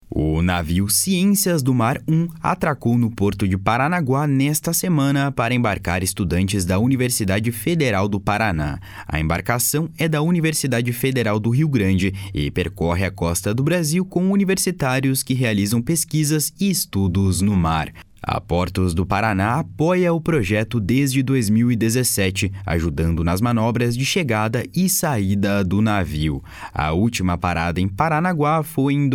O navio Ciências do Mar 1 atracou no porto de Paranaguá nesta semana para embarcar estudantes da Universidade Federal do Paraná. A embarcação é da Universidade Federal do Rio Grande e percorre a costa do Brasil com universitários que realizam pesquisas e estudos no mar. A Portos do Paraná apoia o projeto desde 2017, ajudando nas manobras de chegada e saída do navio. A última parada em Paranaguá foi em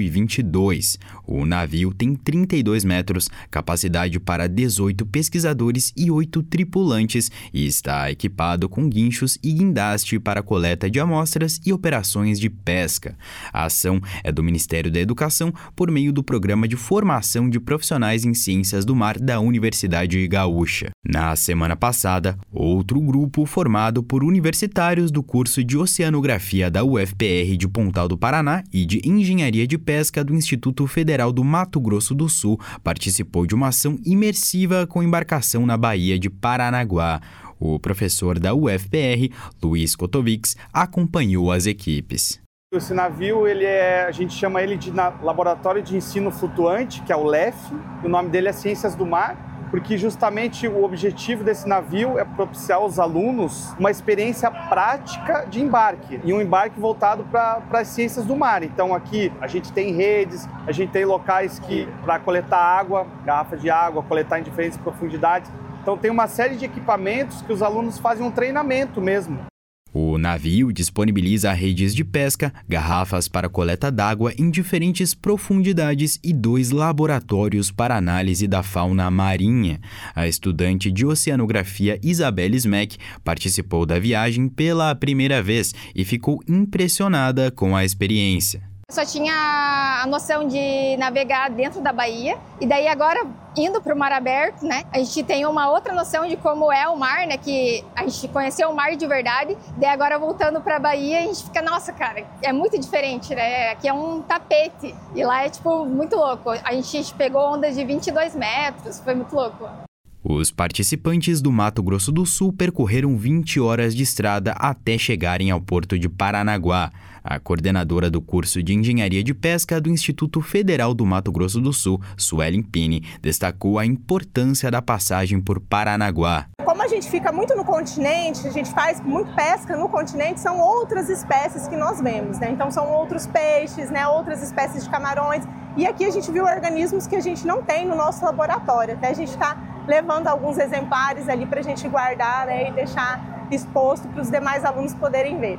2022. O navio tem 32 metros, capacidade para 18 pesquisadores e 8 tripulantes e está equipado com guinchos e guindaste para coleta de amostras e operações de pesca. A ação é do Ministério da Educação por meio do Programa de Formação de Profissionais em Ciências do Mar da Universidade Gaúcha. Na semana passada, outro grupo formado por universitários do curso de Oceanografia da UFPR de Pontal do Paraná e de Engenharia de Pesca do Instituto Federal do Mato Grosso do Sul participou de uma ação imersiva com embarcação na Baía de Paranaguá. O professor da UFPR, Luiz Kotovics, acompanhou as equipes. Esse navio, a gente chama ele de Laboratório de Ensino Flutuante, que é o LEF. O nome dele é Ciências do Mar, porque justamente o objetivo desse navio é propiciar aos alunos uma experiência prática de embarque, e um embarque voltado para as ciências do mar. Então aqui a gente tem redes, a gente tem locais para coletar água, garrafas de água, coletar em diferentes profundidades. Então tem uma série de equipamentos que os alunos fazem um treinamento mesmo. O navio disponibiliza redes de pesca, garrafas para coleta d'água em diferentes profundidades e 2 laboratórios para análise da fauna marinha. A estudante de Oceanografia Isabelle Smeck participou da viagem pela primeira vez e ficou impressionada com a experiência. Eu só tinha a noção de navegar dentro da baía, e daí agora, indo para o mar aberto, né, a gente tem uma outra noção de como é o mar, né, que a gente conheceu o mar de verdade, daí agora voltando para a baía, a gente fica, nossa, cara, é muito diferente, né, aqui é um tapete, e lá é, tipo, muito louco. A gente pegou ondas de 22 metros, foi muito louco. Os participantes do Mato Grosso do Sul percorreram 20 horas de estrada até chegarem ao porto de Paranaguá. A coordenadora do curso de Engenharia de Pesca do Instituto Federal do Mato Grosso do Sul, Suelen Pini, destacou a importância da passagem por Paranaguá. Como a gente fica muito no continente, a gente faz muito pesca no continente, são outras espécies que nós vemos, né? Então são outros peixes, né? Outras espécies de camarões. E aqui a gente viu organismos que a gente não tem no nosso laboratório. Até a gente está levando alguns exemplares ali para a gente guardar, né, e deixar exposto para os demais alunos poderem ver.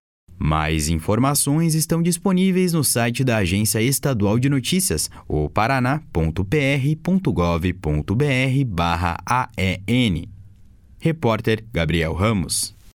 Mais informações estão disponíveis no site da Agência Estadual de Notícias, o paraná.pr.gov.br/AEN. Repórter Gabriel Ramos.